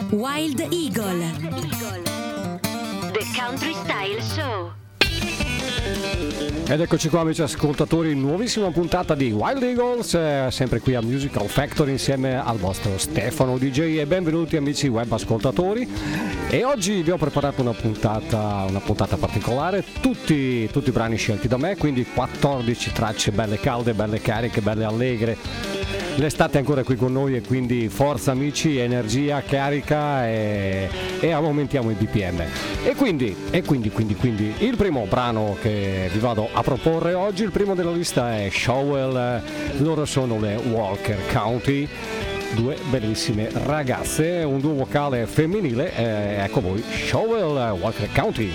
Wild Eagle, The Country Style Show. Ed eccoci qua amici ascoltatori, nuovissima puntata di Wild Eagles, sempre qui a Musical Factory insieme al vostro Stefano DJ, e benvenuti amici web ascoltatori. E oggi vi ho preparato una puntata particolare, tutti brani scelti da me, quindi 14 tracce belle calde, belle cariche, belle allegre. L'estate è ancora qui con noi e quindi forza amici, energia, carica e aumentiamo i BPM. E quindi il primo brano che vi vado a proporre oggi, il primo della lista è Showell, loro sono le Walker County, due bellissime ragazze, un duo vocale femminile, ecco voi Showell, Walker County.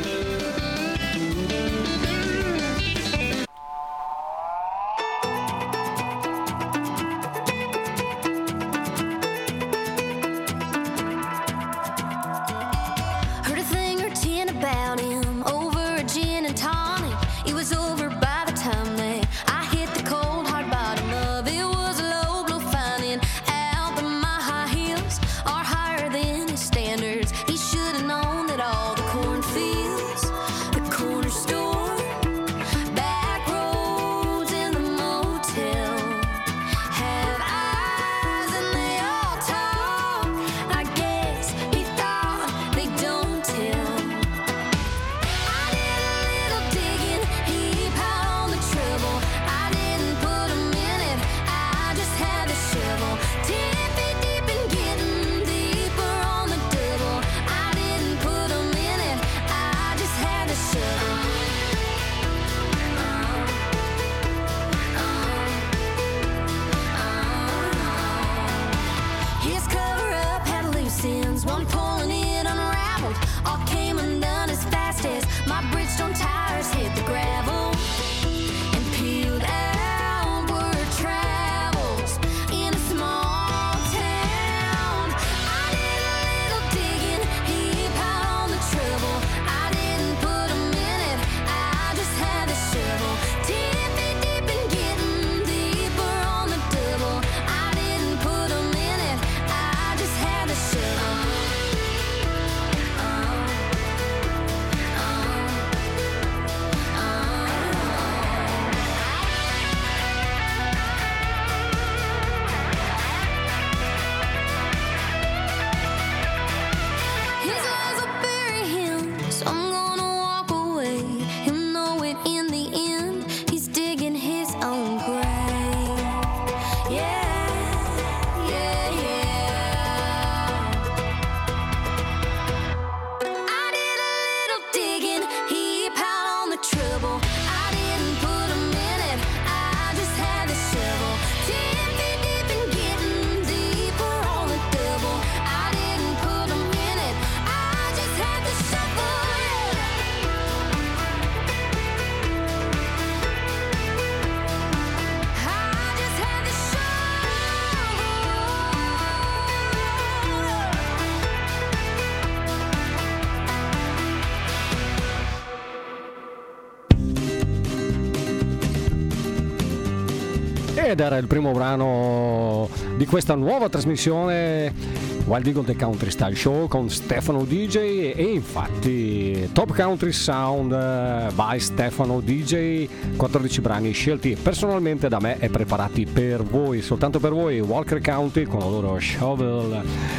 Ed era il primo brano di questa nuova trasmissione Wild Eagle The Country Style Show con Stefano DJ, e infatti Top Country Sound by Stefano DJ, 14 brani scelti personalmente da me e preparati per voi, soltanto per voi, Walker County con la loro Shovel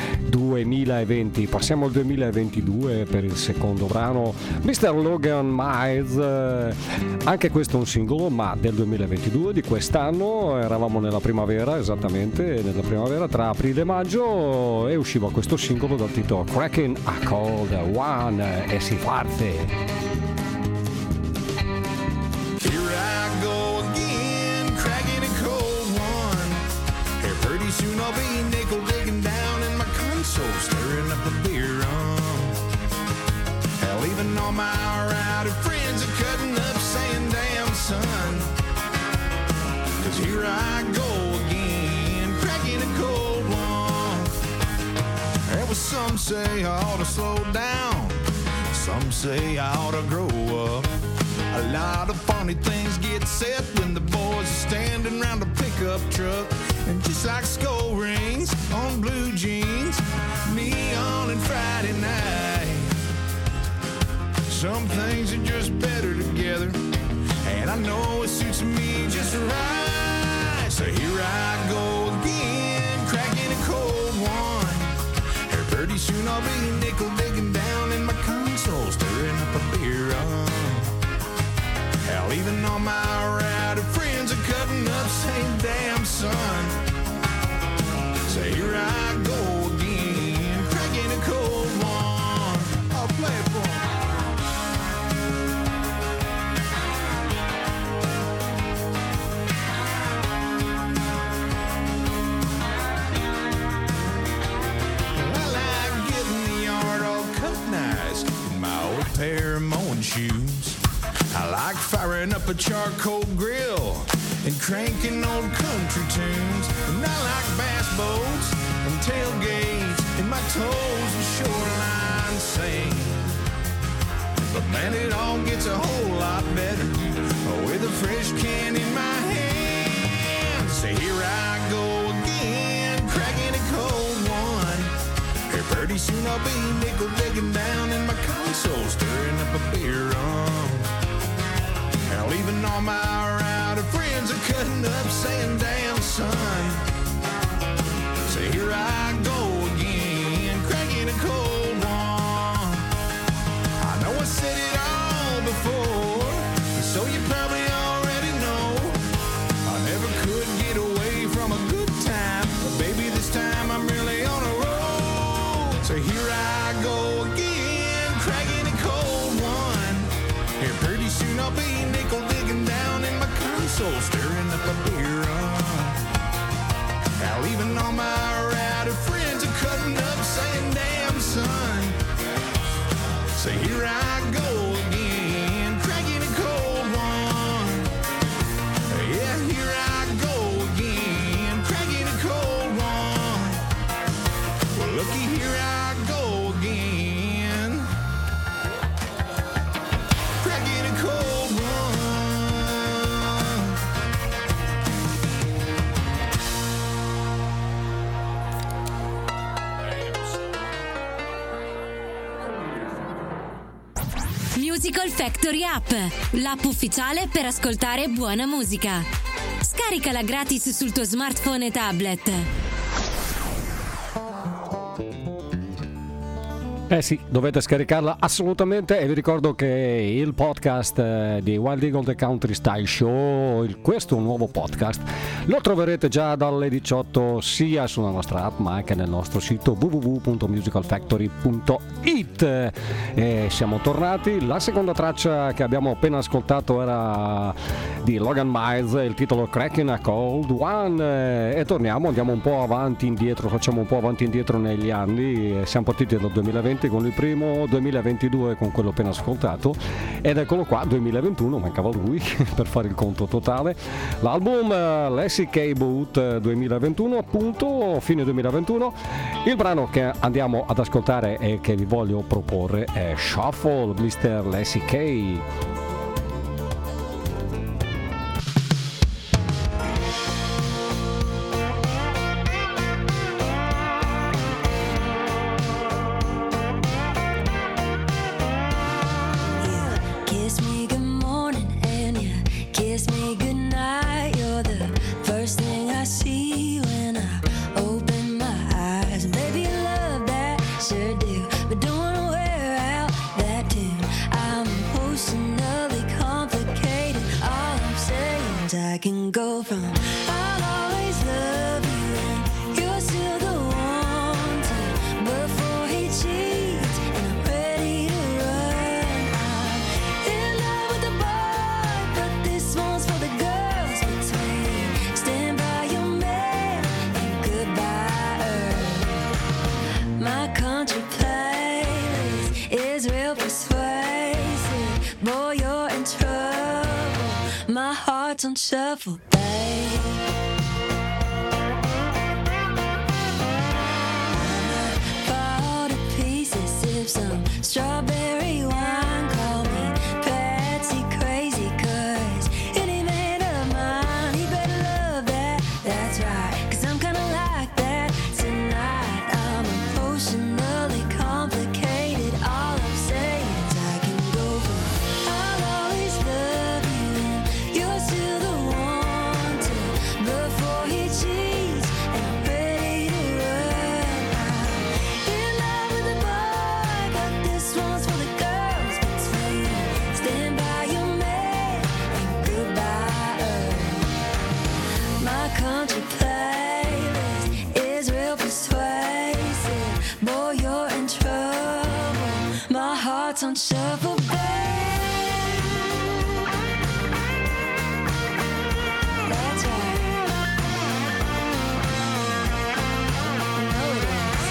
2020. Passiamo al 2022 per il secondo brano, Mr. Logan Miles, anche questo è un singolo ma del 2022, di quest'anno. Eravamo nella primavera, esattamente nella primavera, tra aprile e maggio, e usciva questo singolo dal titolo Cracking a Cold One, e si parte. Soon I'll be nickel digging down in my console, stirring up the beer Hell, even all my rowdy friends are cutting up, saying, damn son, 'cause here I go again, cracking a cold one. There was some say I ought to slow down, some say I ought to grow up. A lot of funny things get said when the boys are standing around a pickup truck. And just like skull rings on blue jeans, me night. Some things are just better together, and I know it suits me just right. So here I go again, cracking a cold one. Here pretty soon I'll be nickel digging down in my console, stirring up a beer run. Hell, even all my rowdy friends are cutting up, saying, damn son. So here I go again, cracking a cold one. I'll play it for 'em. Pair of mowing shoes. I like firing up a charcoal grill and cranking old country tunes. And I like bass boats and tailgates and my toes and shoreline sand. But man, it all gets a whole lot better with a fresh can in my hand. So here I go again, cracking a cold one. Here pretty soon I'll be nickel digging down in my console, stirring up a beer run. Hell, even all my rowdy friends are cutting up, saying, damn son. So here I go again, cracking a cold one. I know I said it all before, so you probably already know I never could get away from a good time, but baby, this time I'm really on a roll. So here I go again, cracking a cold one. Here pretty soon I'll be nickel digging down in my console, stirring up a beer run. Now even all my rowdy friends are cutting up, saying, damn son. So here I go again, cracking a cold one. Yeah, here I go again, cracking a cold one. Well, looky here I go again, cracking a cold one. Musical Factory App, l'app ufficiale per ascoltare buona musica. Scaricala gratis sul tuo smartphone e tablet. Eh sì, dovete scaricarla assolutamente e vi ricordo che il podcast di Wild Eagle The Country Style Show, questo nuovo podcast, lo troverete già dalle 18 sia sulla nostra app ma anche nel nostro sito www.musicalfactory.it. E siamo tornati, la seconda traccia che abbiamo appena ascoltato era di Logan Miles, il titolo Cracking a Cold One, e torniamo, andiamo un po' avanti indietro, facciamo un po' avanti indietro negli anni, siamo partiti dal 2020 con il primo, 2022 con quello appena ascoltato ed eccolo qua 2021, mancava lui per fare il conto totale, l'album Lassie K Boot 2021, appunto fine 2021. Il brano che andiamo ad ascoltare e che vi voglio proporre è Shuffle, Mr. Lassie K. I can go from I'll always love you and you're still the one to before he cheats and I'm ready to run. I'm in love with the boy, but this one's for the girls between stand by your man and goodbye Earth. My country playlist is real persuasive. Boy, you're in trouble. My heart's on shuffle, babe. Fall to pieces, sip some strawberry wine. Call me Patsy crazy, 'cause any man of mine, he better love that, that's right. 'Cause I'm kinda like that tonight. I'm emotionally complicated. heart's on shuffle, babe. That's right. You know it is.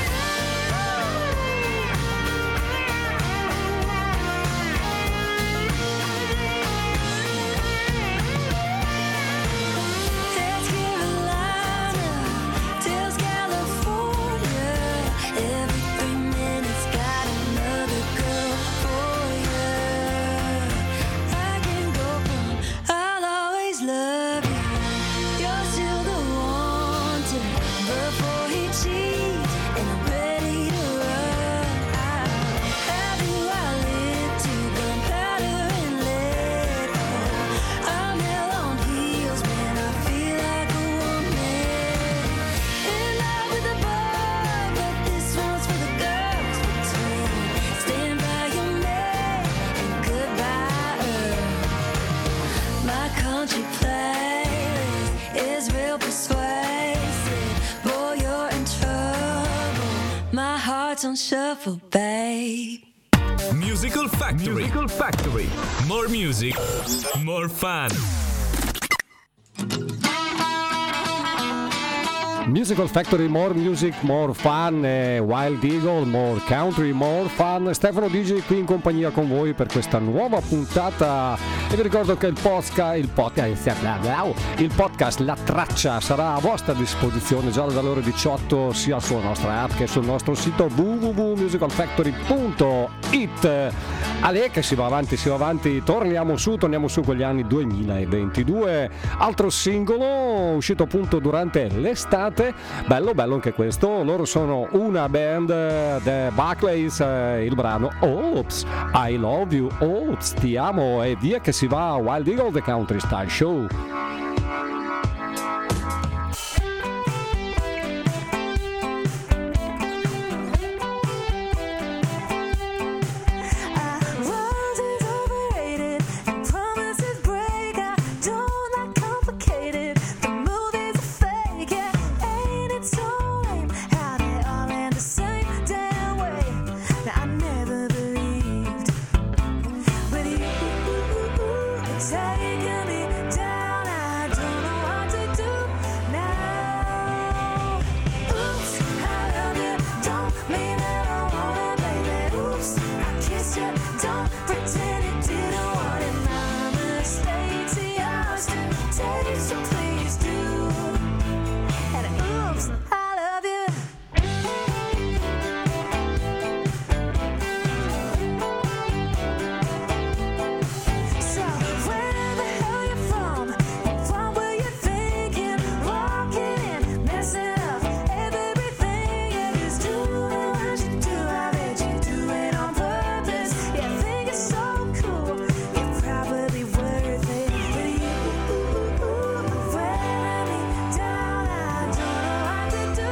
It's Carolina, tells California. Every 3 minutes got another girl for you. I can go from I'll always love you. You're still the wanted before he cheats, and I'm ready to run out. How do I live to gunpowder and lead? I'm hell on heels when I feel like a woman. In love with a boy, but this one's for the girls between. Stand by your man and goodbye Earth. My country playlist is real persuasive. Boy, you're in trouble. My heart's on shuffle, babe. Musical Factory. More music, more fun. Musical Factory, more music, more fun, Wild Eagle, more country, more fun. Stefano DJ qui in compagnia con voi per questa nuova puntata e vi ricordo che il podcast, la traccia sarà a vostra disposizione già dalle ore 18 sia sulla nostra app che sul nostro sito www.musicalfactory.it. Ale che si va avanti, torniamo su con gli anni 2022, altro singolo uscito appunto durante l'estate. Bello anche questo, loro sono una band, The Buckleys, il brano Oops, I Love You, Oops, ti amo, e via che si va a Wild Eagle, The Country Style Show. Taking me down, I don't know what to do now. Oops, I love you, don't mean that I wanna, baby. Oops, I kissed you, don't pretend it didn't want it. My mistake, see, I still take, so please do. And oops, I love you. So where the hell you from? What were you thinking? Walking in, messing up everything. Yeah, just doing what you do. I bet you do it on purpose. Yeah, think it's so cool. You're probably worth it. But you wear me down. I don't know what to do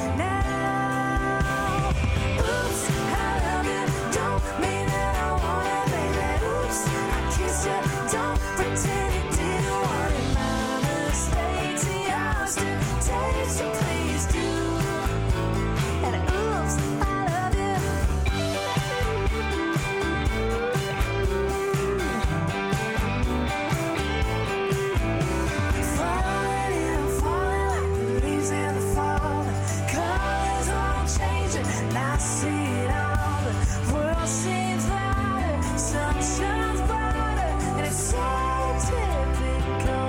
now. Oops, I love you. Don't mean that I wanna, baby. Oops, I kissed you. Don't pretend it didn't want it. My mistake, see, I still take, so please do. And oops, I love you. Falling like the leaves in the fall. Colors all changing, and I see it all. The world seems louder, sun shines brighter, and it's so typical.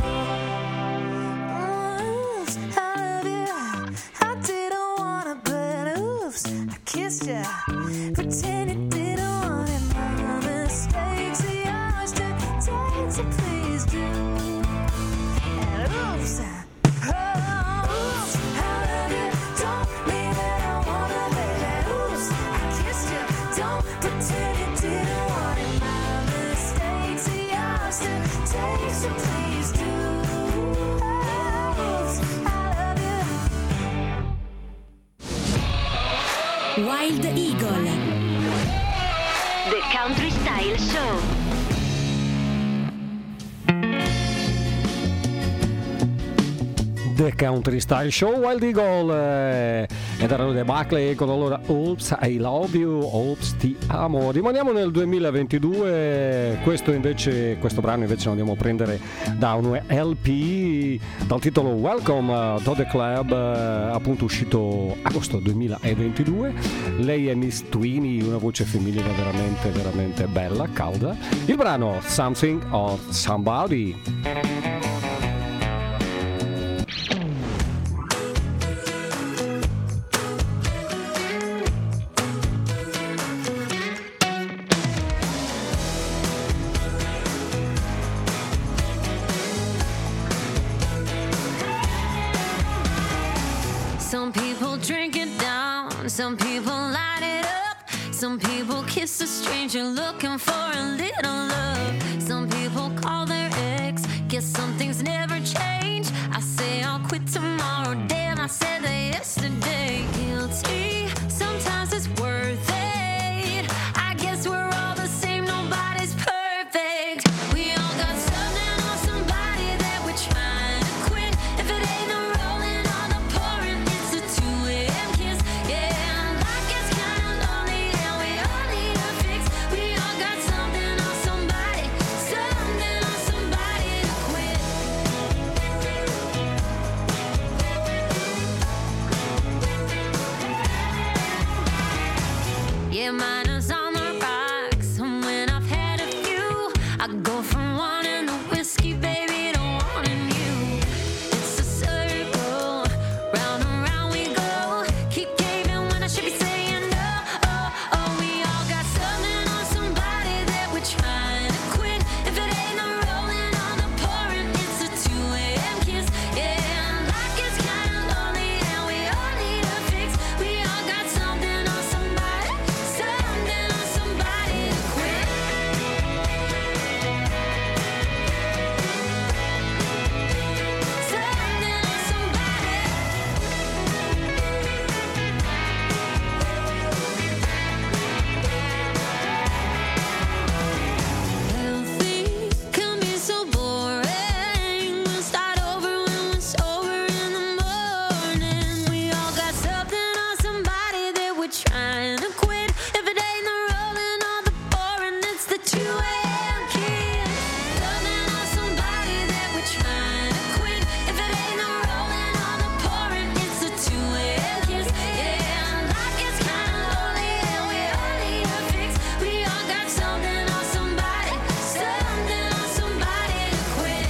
Oops, I love you. I didn't wanna, but oops, I kissed you. Pretend it didn't want it. My mistakes, see, I still take, so please do. And oops, oh, oops, I love you. Don't mean that I wanna, baby. Oops, I kissed you. Don't pretend it didn't want it. My mistakes, see, I still take, so please do. Oops, I love you. Wild Eagle, The Country Style Show. The Country Style Show, Wild Eagle ed erano The Buckley con la loro Oops I Love You, Oops Ti Amo. Rimaniamo nel 2022, questo brano invece lo andiamo a prendere da un LP dal titolo Welcome to the Club, appunto uscito agosto 2022. Lei è Miss Tweenie, una voce femminile veramente veramente bella, calda. Il brano Something or Somebody. Some people drink it down, some people light it up, some people kiss a stranger looking for a little love. Some people call their ex, guess some things never change. I say I'll quit tomorrow, damn, I said that yesterday. Guilty, sometimes it's worth it. I guess we're all the same, nobody's perfect. We all got something on somebody that we're trying to quit. If it ain't the rolling or the pouring, it's a 2 a.m. kiss. Yeah, life gets kinda lonely and we all need a fix. We all got something on somebody, something on somebody to quit. Yeah, mine is on the rocks, and when I've had a few, I go from wanting the whiskey, baby, to wanting you. It's a circle, round and round we go. Keep caving when I should be saying no. Oh, oh, we all got something on somebody that we're trying to quit. If it ain't the rolling or the pouring, it's a 2 a.m. kiss. Yeah, life gets kinda lonely and we all need a fix. We all got something on somebody, something on somebody to quit. Something on somebody. Healthy can be so boring. We'll start over when we're sober in the morning. We all got something on somebody that we're trying to quit. If it ain't the rolling or the pouring, it's the 2 a.m. kiss. Something on somebody that we're trying to quit. If it ain't the rolling or the pouring, it's the 2 a.m. kiss. Yeah, life gets kinda lonely and we all need a fix. We all got something on somebody, something on somebody to quit.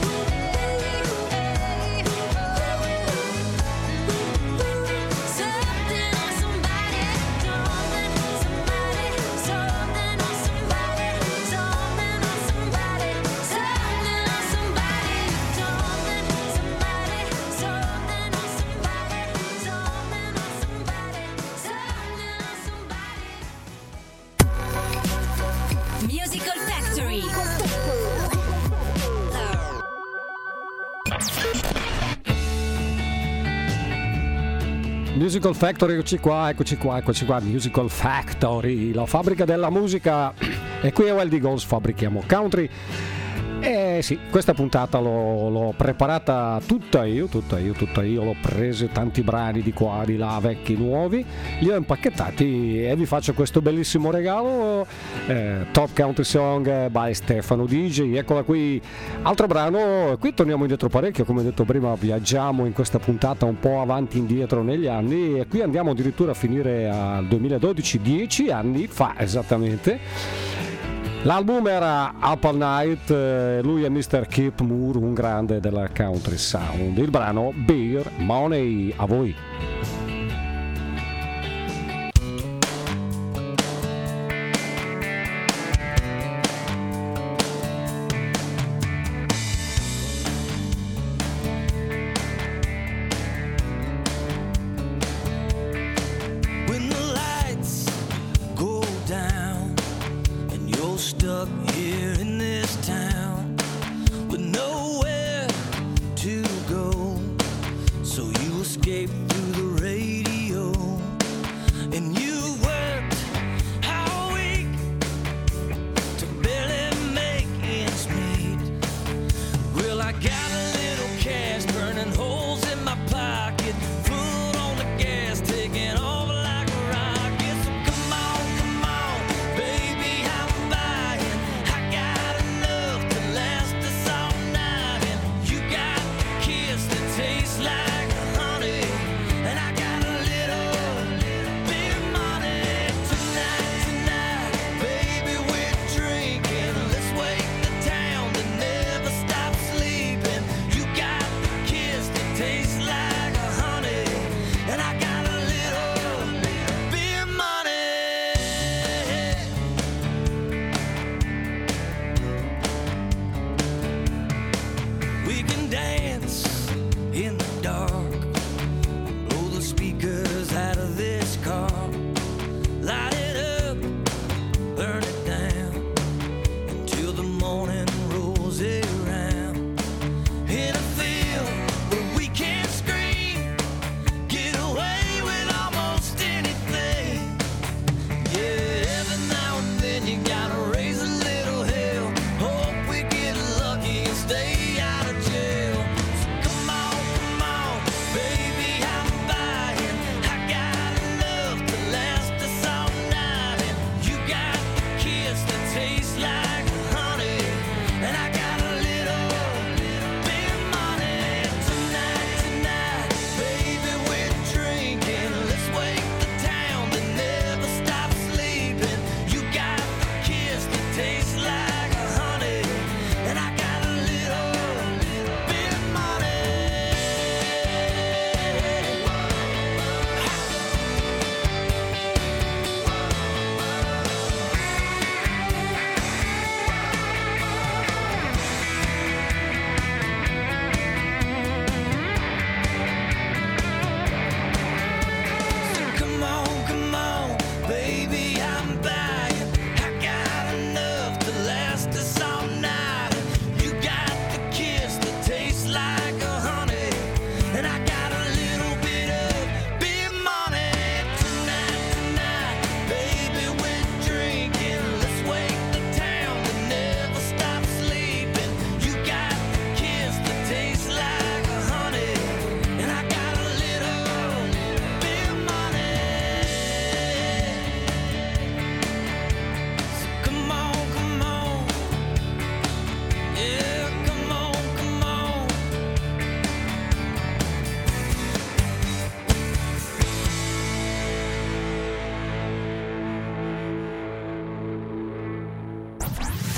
Something on somebody, something on somebody, something on somebody, something on somebody, something on somebody, something on somebody, something on somebody, something on somebody. Musical Factory. Musical Factory, eccoci qua, Musical Factory, la fabbrica della musica. E qui a Wild Eagles fabbrichiamo country. Eh sì, questa puntata l'ho preparata tutta io, l'ho prese tanti brani di qua, di là, vecchi, nuovi, li ho impacchettati e vi faccio questo bellissimo regalo, Top Country Song by Stefano DJ, eccola qui, altro brano, qui torniamo indietro parecchio, come detto prima viaggiamo in questa puntata un po' avanti e indietro negli anni e qui andiamo addirittura a finire al 2012, 10 anni fa esattamente. L'album era Up All Night, lui è Mr. Kip Moore, un grande della country sound. Il brano Beer Money, a voi. When the lights go down and you're stuck here in this town with nowhere to go, so you escape through the rain.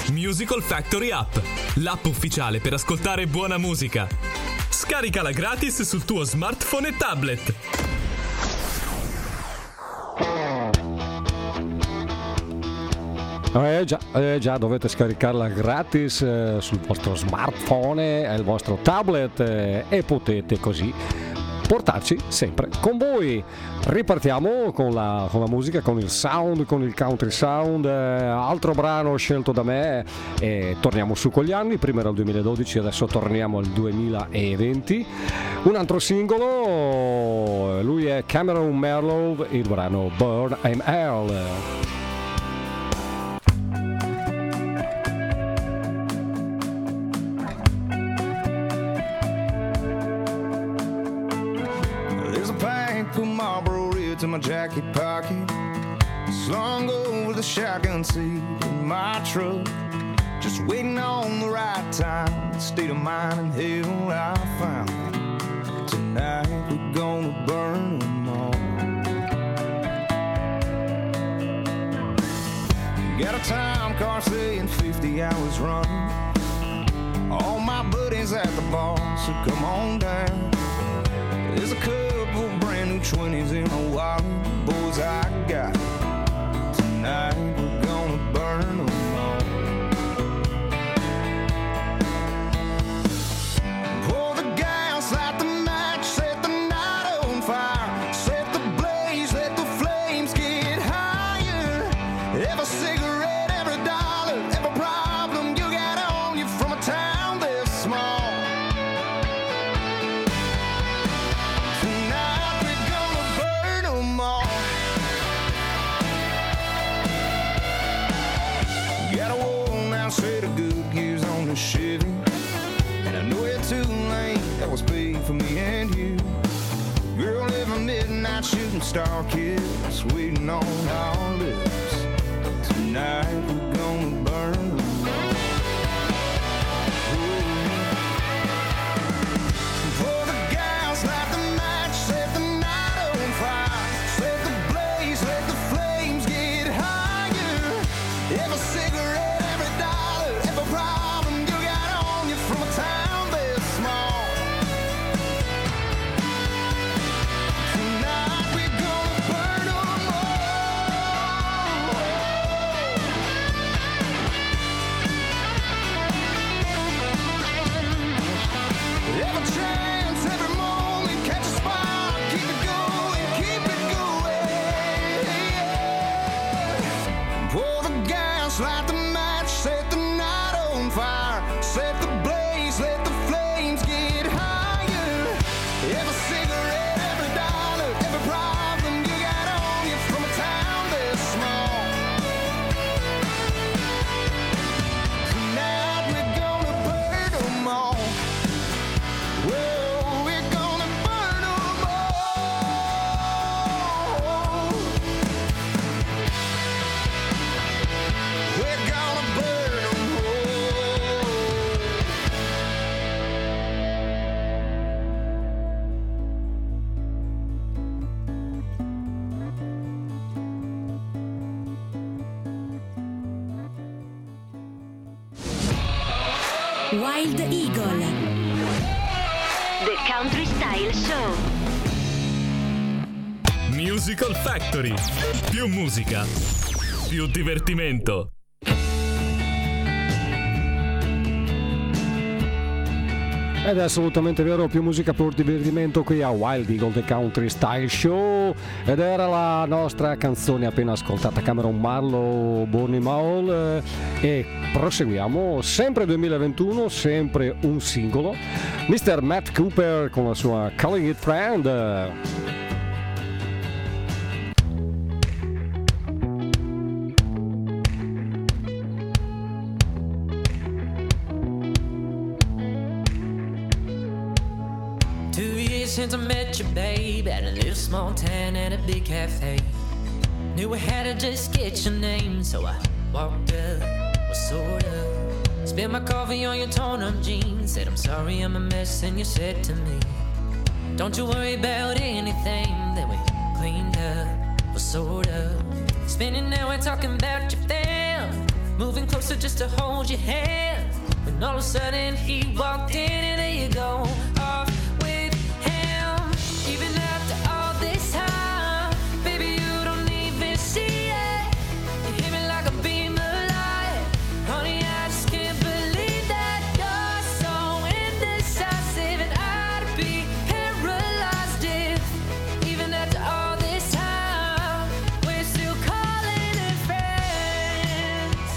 Musical Factory App, l'app ufficiale per ascoltare buona musica. Scaricala gratis sul tuo smartphone e tablet. Già, dovete scaricarla gratis sul vostro smartphone e il vostro tablet e potete così portarci sempre con voi. Ripartiamo con la musica, con il sound, con il country sound, altro brano scelto da me e torniamo su con gli anni. Prima era il 2012, adesso torniamo al 2020. Un altro singolo, lui è Cameron Marlowe, il brano Burn I'm Hell. In my jacket pocket, slung over the shotgun seat in my truck, just waiting on the right time. The state of mind and hell I found. Tonight we're gonna burn them all. Got a time car saying 50 hours running. All my buddies at the bar, so come on down. There's a couple brand new 20s in a wallet, boys I got. Tonight we're gonna burn them all. Pour the gas, light the match, set the night on fire. Set the blaze, let the flames get higher. Every cigarette, every dollar, every problem you got on you from a town this small. Set of good gears on the Chevy, and I know it's too late, that was paid for me and you. Girl, every midnight shooting star kiss waiting on our lips. Tonight we're gonna burn them all. Pour the gas, light the match, set the night on fire. Set the blaze, let the flames get higher. Every cigarette, problem you got on you from a town this small. Tonight we're gonna burn them all. Every chance, every moment, catch a spark, keep it going, keep it going. Pour the gas, light the match, set the fire, set the blaze, let the flames get higher. Every cigarette, every dollar, every problem you got on you from a town this small. Tonight we're gonna burn them all. Whoa, we're gonna burn them all. We're gonna burn them all. Wild Eagle, The Country Style Show. Musical Factory. Più musica, più divertimento. Ed è assolutamente vero, più musica per divertimento qui a Wild Eagle The Country Style Show. Ed era la nostra canzone appena ascoltata, Cameron Marlowe, Burn I'm Hell, e proseguiamo, sempre 2021, sempre un singolo, Mr. Matt Cooper con la sua Calling It Friend. Since I met you, babe, at a little small town at a big cafe. Knew I had to just get your name, so I walked up, well, sort of. Spilled my coffee on your torn up jeans. Said I'm sorry I'm a mess, and you said to me, don't you worry about anything. Then we cleaned up, well, sort of. Spending an hour talking about your family. moving closer just to hold your hand. When all of a sudden he walked in and there you go, off with him. Even after all this time, baby, you don't even see it. You hit me like a beam of light. Honey, I just can't believe that you're so indecisive, and I'd be paralyzed if, even after all this time, we're still calling it friends.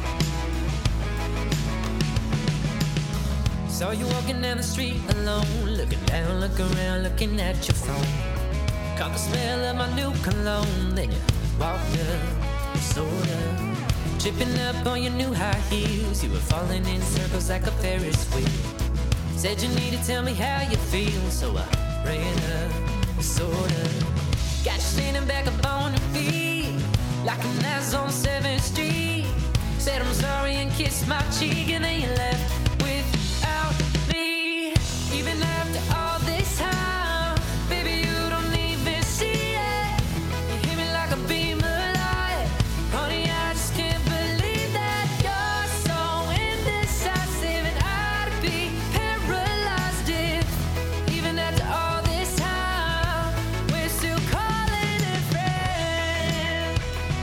Saw you walking down the street alone, looking down, look around, looking at your phone. Caught the smell of my new cologne, then you walked up, sorta tripping up on your new high heels. You were falling in circles like a Ferris wheel. Said you need to tell me how you feel, so I ran up, sorta got you standing back up on your feet like an ass on 7th Street. Said I'm sorry and kissed my cheek, and then you left without me. Even after all this time, baby, you don't even see it. You hit me like a beam of light. Honey, I just can't believe that you're so indecisive, and I'd be paralyzed if, even after all this time, we're still calling it friends.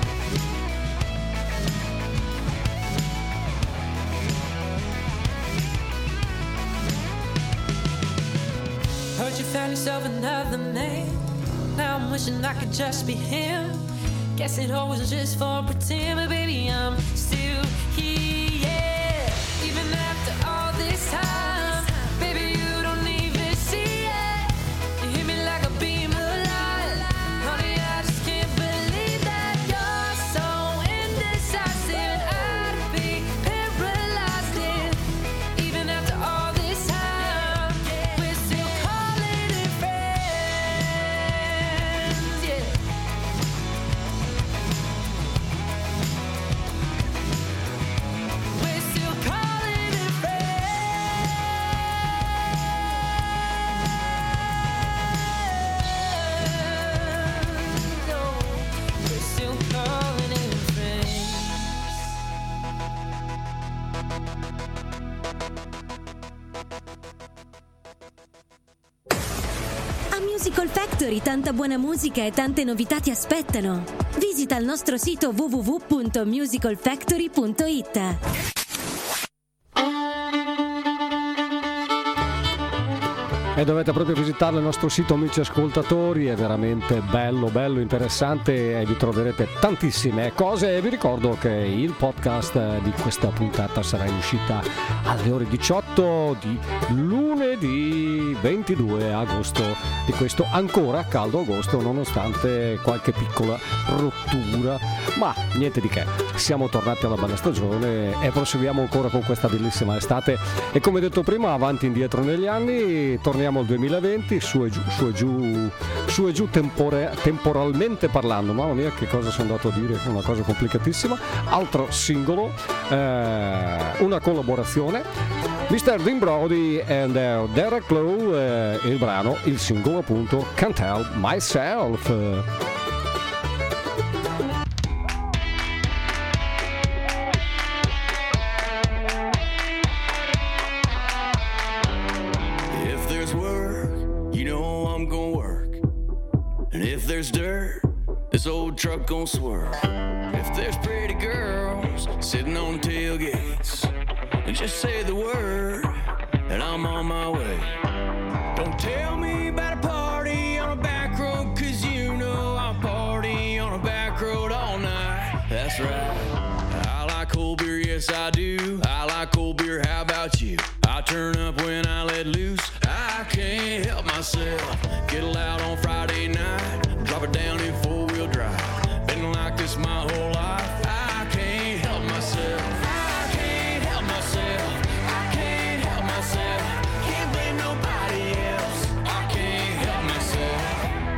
Heard you found yourself another man. Now I'm wishing I could just be him. Guess it all was just for pretend, but baby, I'm still here. Yeah. Even after all this time, baby, you don't even see it. You hit me like a beam of light. Honey, I just can't believe that you're so indecisive. I'd be paralyzed if, even after all this time, we're still calling it friends. Yeah. We're still calling it friends. No, we're still calling it friends. A Musical Factory tanta buona musica e tante novità ti aspettano. Visita il nostro sito www.musicalfactory.it. E dovete proprio visitare il nostro sito, amici ascoltatori, è veramente bello, interessante, e vi troverete tantissime cose. E vi ricordo che il podcast di questa puntata sarà in uscita alle ore 18 di lunedì 22 agosto di questo ancora caldo agosto, nonostante qualche piccola rottura, ma niente di che. Siamo tornati alla bella stagione e proseguiamo ancora con questa bellissima estate, e come detto prima, avanti e indietro negli anni, torniamo al 2020, su e giù temporalmente parlando. Mamma mia, che cosa sono andato a dire, una cosa complicatissima. Altro singolo, una collaborazione, Mr. Dean Brody and Derek Lowe, il brano, il singolo appunto, Can't Help Myself. If there's work, you know I'm gonna work. And if there's dirt, this old truck gon' swerve. If there's pretty girls sitting on tailgates, and just say the word, and I'm on my way. Don't tell me about a party on a back road, 'cause you know I'll party on a back road all night. That's right. I like cold beer, yes I do. I like cold beer, how about you? I turn up when I let loose. I can't help myself. Get loud on Friday night, drop it down in four-wheel drive. Been like this my whole life. I can't help myself. I can't help myself. I can't help myself. Can't blame nobody else. I can't help myself.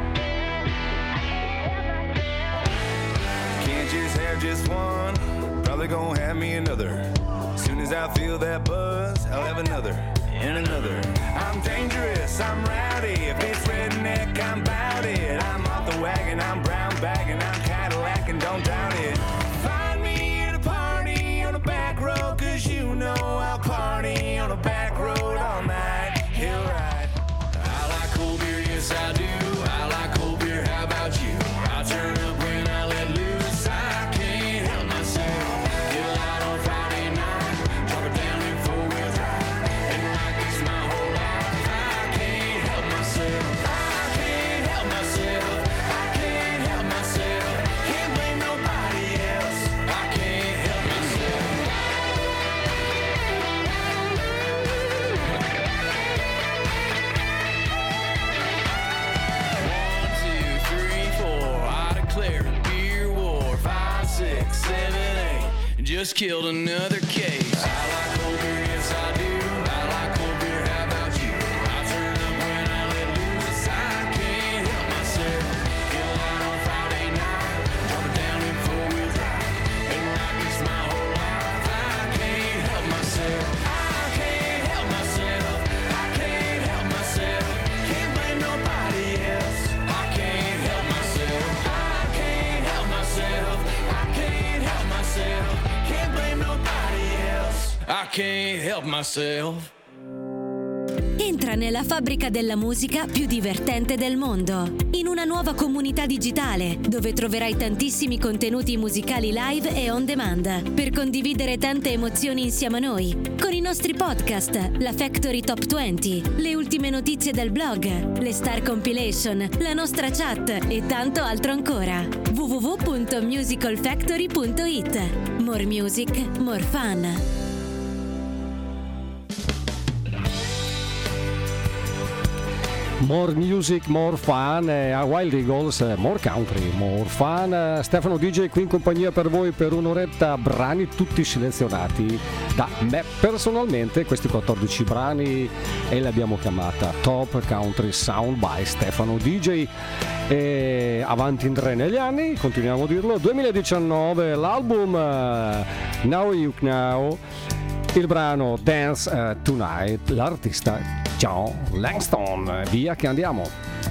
Can't just have just one. Probably gonna have me another. Soon as I feel that buzz, I'll have another and another. I'm dangerous, I'm rowdy. If it's redneck, I'm bout it. I'm off the wagon, I'm brown bagging, I'm Cadillac and don't doubt it. Find me at a party just killed another case. I like cold beer, yes I do. I like cold beer, how about you? I turn up when I let loose. I can't help myself. Get out on Friday night, drop it down in four-wheel drive. Been like this my whole life. I can't help myself. I can't help myself. I can't help myself. Can't blame nobody else. I can't help myself. I can't help myself. I can't help myself. Can't blame nobody else. I can't help myself. Entra nella fabbrica della musica più divertente del mondo, in una nuova comunità digitale dove troverai tantissimi contenuti musicali live e on demand per condividere tante emozioni insieme a noi, con i nostri podcast, la Factory Top 20, le ultime notizie del blog, le Star Compilation, la nostra chat e tanto altro ancora. www.musicalfactory.it. More music, more fun. More music, more fun, a Wild Eagles, more country, more fun. Stefano DJ qui in compagnia per voi per un'oretta, brani tutti selezionati da me personalmente. Questi 14 brani e l'abbiamo chiamata Top Country Sound by Stefano DJ. E avanti in tre negli anni, continuiamo a dirlo, 2019 l'album Now You Know, il brano Dance Tonight, l'artista Jon Langston. Via che andiamo.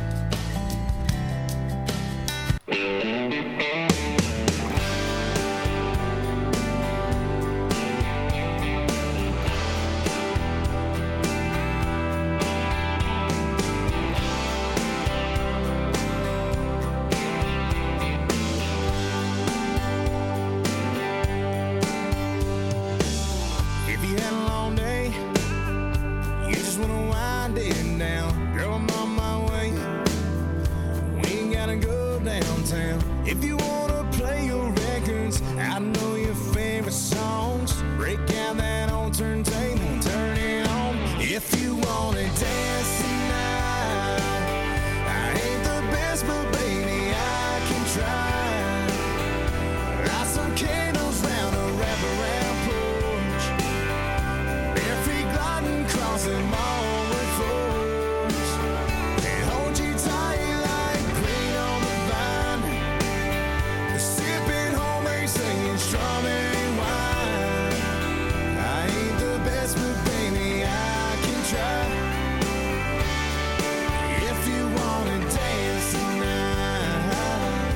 If you had a long day, you just wanna wind it down. Girl, I'm on my way. We ain't gotta go downtown. If you wanna play your records, I know your favorite songs. Break out that old turntable, turn it on. If you wanna dance tonight, I ain't the best, but baby, I can try. Light some candles round a wraparound porch. Bare feet gliding, crossing Marwood floors. And hold you tight like green on the vine. Sipping homemade, singing strawberry wine. I ain't the best, but baby, I can try. If you wanna dance tonight,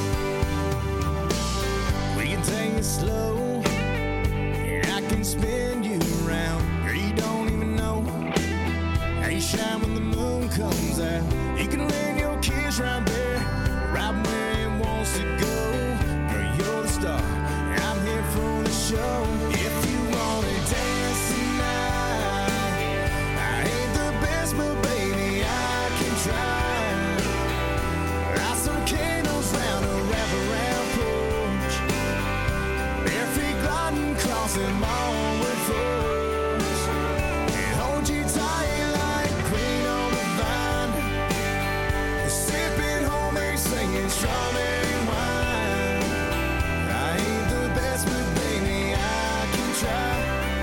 we can take it slow. And I can spin you around. Girl, you don't even know how you shine when the moon comes out. You can land your kiss right there, right where it wants to go. Girl, you're the star, and I'm here for the show. If you wanna dance tonight, I ain't the best, but baby, I can try. Light some candles round a wraparound porch. Bare feet gliding, crossing Marwood floors. And hold you tight like green on the vine. Sipping homemade, singing strawberry wine. I ain't the best, but baby, I can try.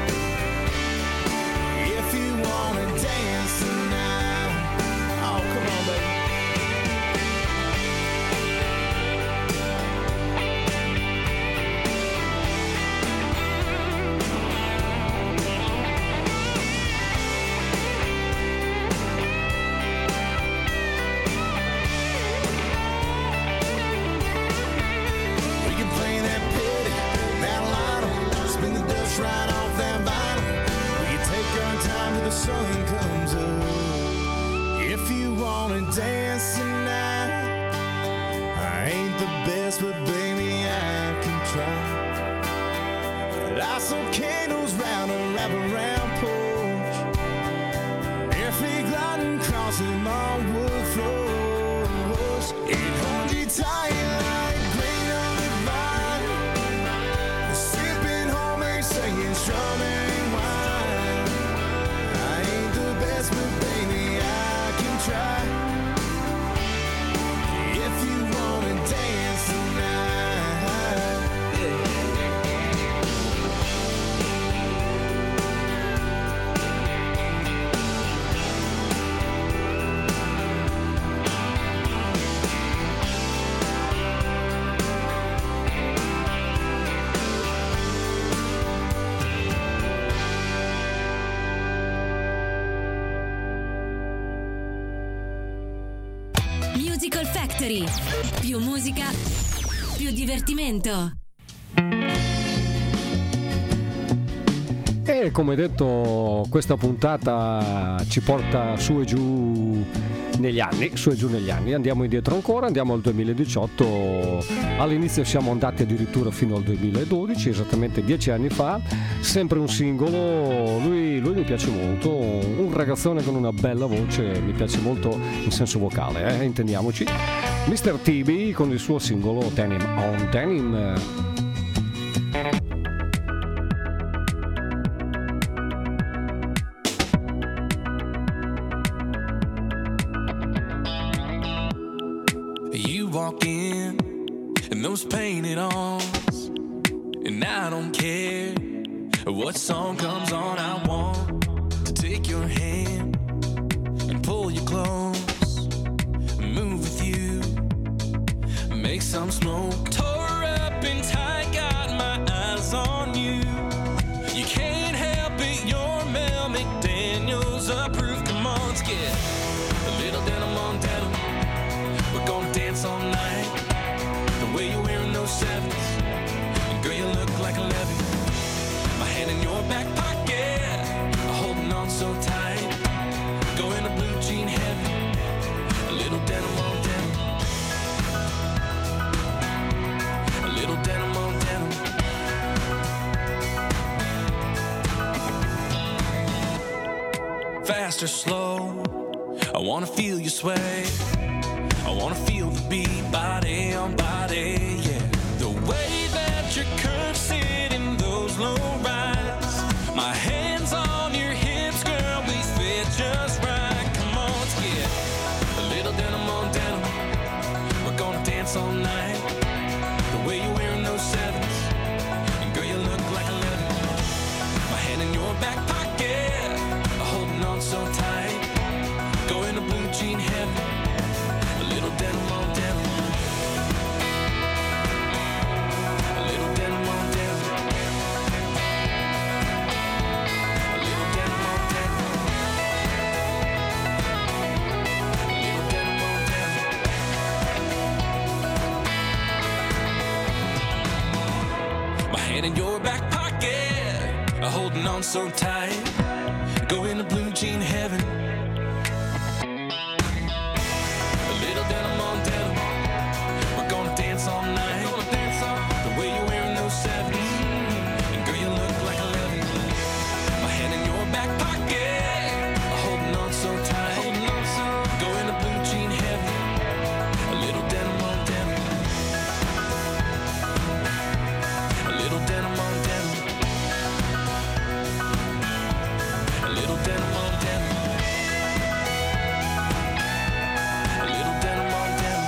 If you wanna dance tonight, oh come on, baby. We can play that pity, that lotto, spin the dust right off that vinyl. We can take our time till the sun comes up. If you wanna dance tonight, I ain't the best, but baby, I can try. Light some candles round a wraparound porch. Bare feet gliding, crossing Marwood floors. And hold you tight like green on the vine. Sipping homemade, singing strawberry wine. I ain't the best, but baby, I can try. If you wanna dance tonight, yeah. Musical Factory. Più musica, più divertimento. E come detto, questa puntata ci porta su e giù negli anni, andiamo indietro ancora, andiamo al 2018, all'inizio siamo andati addirittura fino al 2012, esattamente 10 anni fa, sempre un singolo, lui mi piace molto, un ragazzone con una bella voce, mi piace molto in senso vocale, intendiamoci, Mr. TB con il suo singolo Denim on Denim. Walk in and those painted arms, and I don't care what song comes on. I want to take your hand and pull you close, move with you, make some smoke. Tore up and tight, got my eyes on you. You can't help it, you're Mel McDaniel's approved. Come on, let's get a little denim on denim. We're gonna dance all night. The way you're wearing those sevens, and girl, you look like 11. My hand in your back pocket, holding on so tight. Going to blue jean heaven, a little denim on denim. A little denim on denim. Fast or slow, I wanna feel you sway. I wanna feel the beat, body on body, yeah. The way that your curves sit in those low rides. My hands on your hips, girl, we fit just right. Come on, let's get a little denim on denim. We're gonna dance all night. The way you're wearing those sevens, and girl, you look like 11. My hand in your back pocket, holding on so tight. Going to blue jean heaven. A little denim on denim. A little denim on denim. A little denim on denim. A little denim on denim. My hand in your back pocket, holding on so tight. Going to blue jean heaven. All night, the way you're wearing those sevens, and girl, you look like 11. My hand in your back pocket, holding on so tight, going to blue jean heaven, a little denim on denim, a little denim on denim, a little denim on denim, a little denim on denim.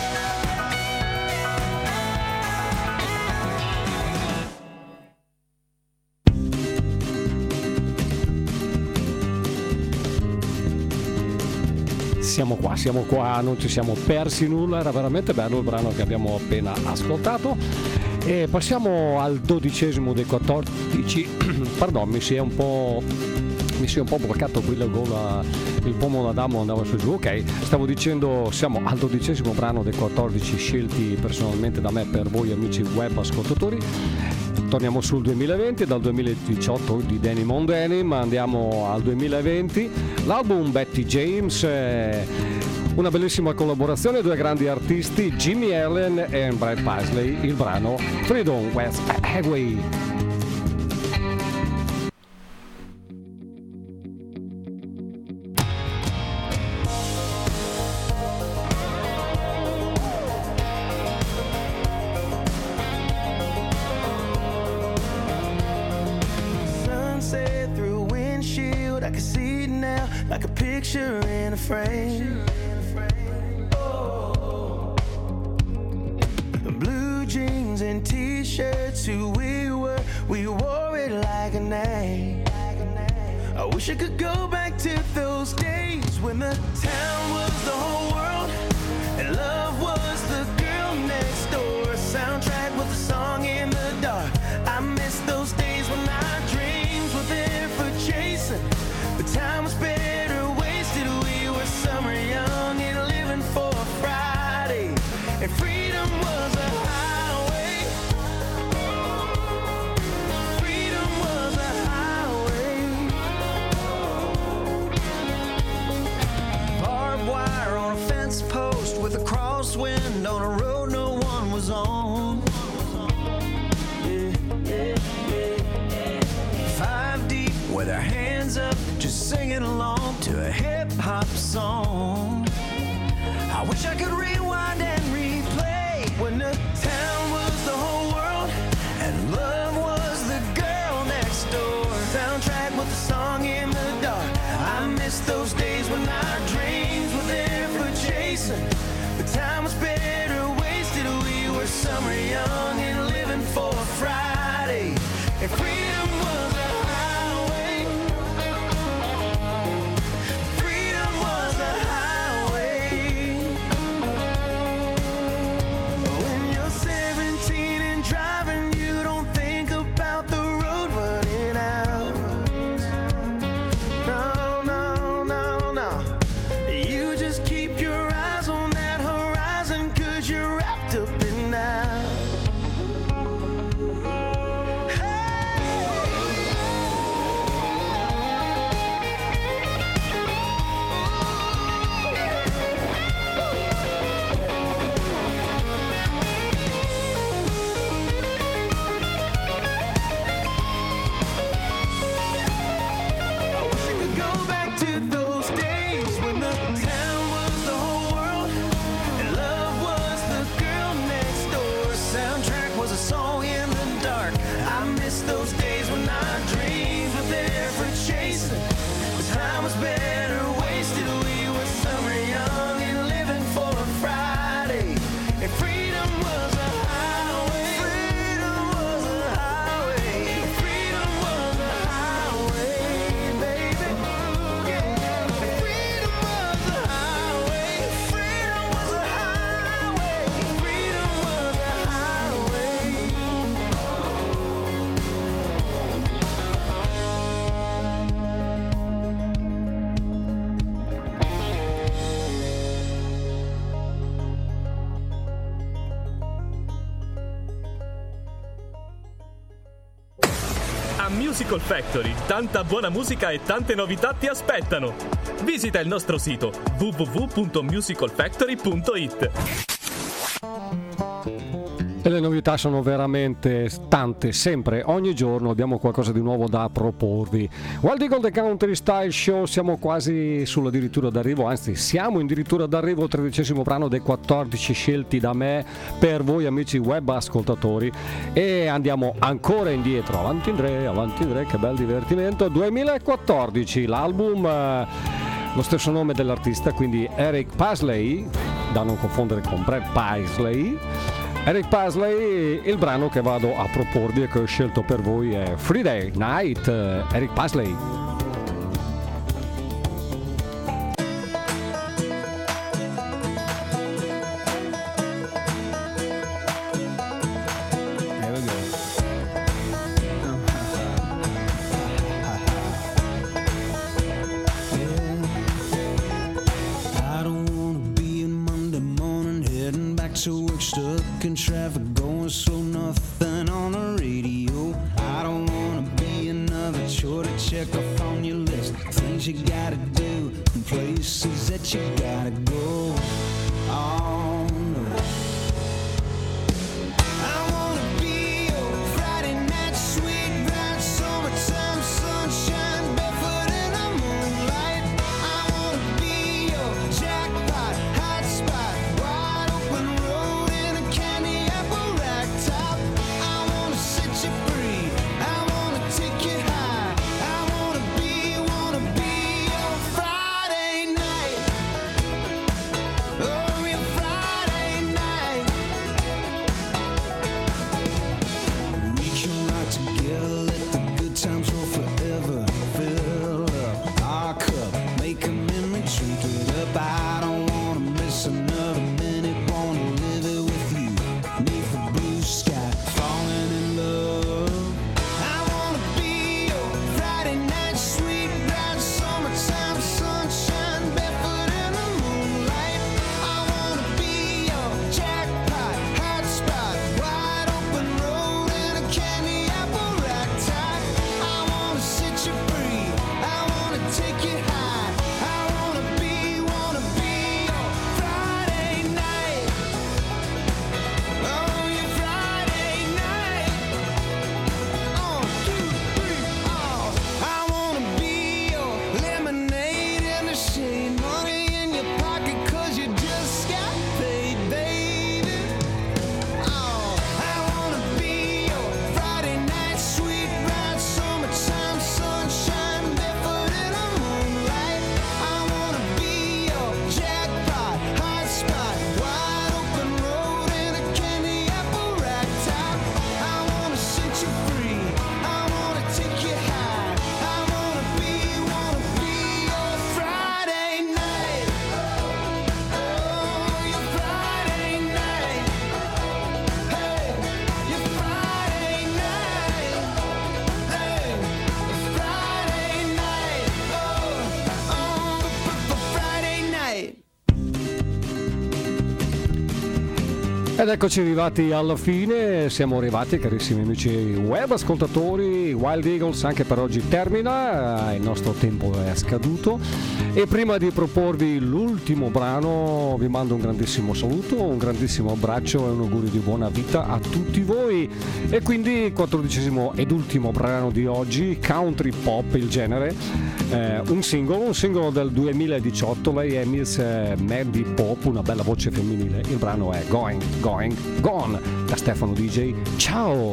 Siamo qua, non ci siamo persi nulla, era veramente bello il brano che abbiamo appena ascoltato. E passiamo al 12° dei 14. Pardon, mi si è un po' bloccato qui la gola, il pomo d'Adamo andava su giù. Ok, stavo dicendo, siamo al 12° brano dei 14 scelti personalmente da me per voi amici web ascoltatori. Torniamo sul 2020, dal 2018 di Denim on Denim andiamo al 2020, l'album Betty James, una bellissima collaborazione, due grandi artisti, Jimmy Allen e Brad Paisley, il brano Freedom West Highway. Like a picture in a frame. Oh. Blue jeans and t-shirts, who we wore it like a name. I wish I could go back to those days when the town was the whole world and love was the girl next door. A soundtrack with a song in the dark. I miss those days when our dreams were there for chasing. The time was better wasted. We were summer young and living for a Friday. singing along to a hip-hop song. I wish I could rewind and replay when the town was the whole world and love was the girl next door. Soundtrack with a song in the dark. I miss those days when our dreams were there for chasing. The time was better wasted. We were summer young and living for Friday. And freedom was a highway. Freedom was a highway. When you're 17 and driving, you don't think about the road running out. No, no, no, no. You just keep your eyes on that horizon, 'cause you're wrapped up in that. Those days when our dreams were there for chasing. The time was better wasted. We were summer young and living for a Friday. And freedom was a highway. Freedom was a highway. Freedom was a highway, baby. Yeah. Freedom was a highway. Freedom was a highway. Freedom was a highway. A Musical Factory, tanta buona musica e tante novità ti aspettano. Visita il nostro sito www.musicalfactory.it. E le novità sono veramente tante, sempre, ogni giorno abbiamo qualcosa di nuovo da proporvi. Wild Eagle The Country Style Show, siamo quasi sull'addirittura d'arrivo, anzi siamo addirittura d'arrivo al 13° brano dei 14 scelti da me per voi amici web ascoltatori, e andiamo ancora indietro, avanti Indre, che bel divertimento. 2014, l'album lo stesso nome dell'artista, quindi Eric Paisley, da non confondere con Brad Paisley. Eric Paisley, il brano che vado a proporvi e che ho scelto per voi è Friday Night, Eric Paisley. Stuck in traffic, going slow, nothing on the radio. I don't wanna be another chore to check off on your list. Things you gotta do and places that you gotta go. Oh no, I wanna be your Friday night sweet bright summertime sunshine, barefoot in the moonlight. I wanna be your jackpot hot spot, wide open road. Friday night, oh, real Friday. Ed eccoci arrivati alla fine, siamo arrivati carissimi amici web ascoltatori, Wild Eagles anche per oggi termina, il nostro tempo è scaduto e prima di proporvi l'ultimo brano vi mando un grandissimo saluto, un grandissimo abbraccio e un augurio di buona vita a tutti voi e quindi il 14° ed ultimo brano di oggi, country pop il genere, un singolo del 2018, lei è Miss Maddie Pop, una bella voce femminile, il brano è Going Gone da Stefano DJ. Ciao!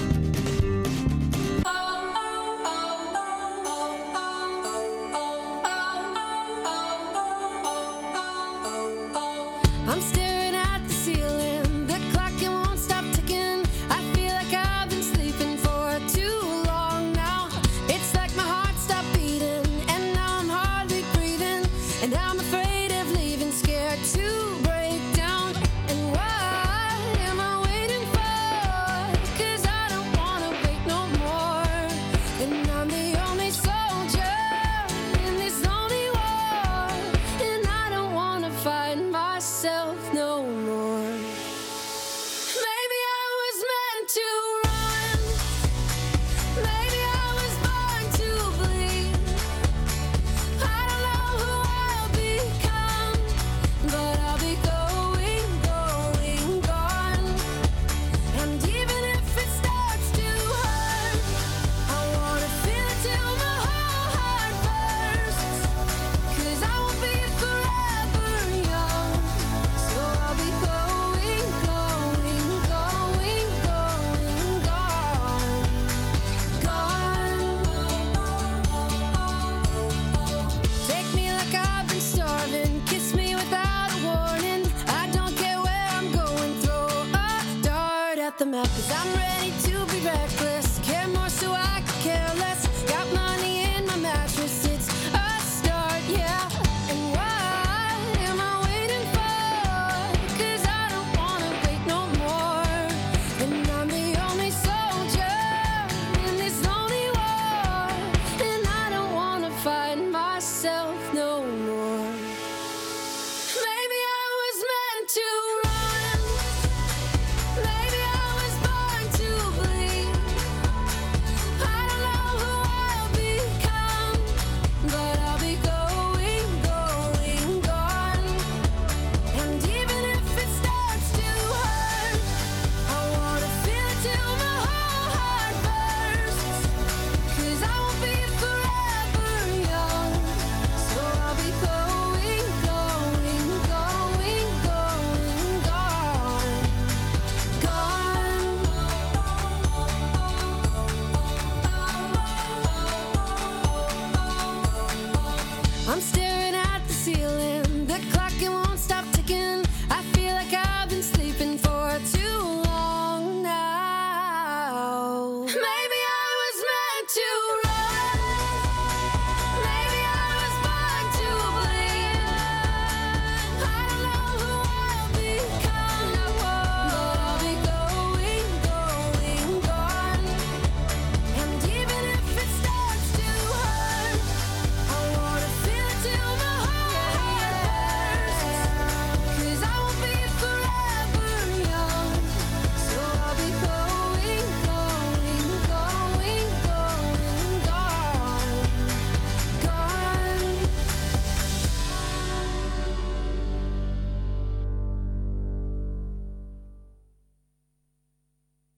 I'm staring at the ceiling, the clock it won't stop ticking. I feel like I've been sleeping for too long now. It's like my heart stopped beating, and now I'm hardly breathing. And I'm afraid of leaving, scared to break down. And what am I waiting for? 'Cause I don't wanna wait no more. And I'm the only soldier in this lonely war. And I don't wanna fight myself no more. Maybe I was meant to run. Maybe I was born to bleed. I don't know who I'll become, but I'll be going gone. And even if it starts to hurt, I wanna feel it till my whole heart bursts. 'Cause I won't be forever young. So I'll be going gone. Take me like I've been starving, kiss me without a warning. I don't care where I'm going, throw a dart at the map, 'cause I'm ready to be reckless.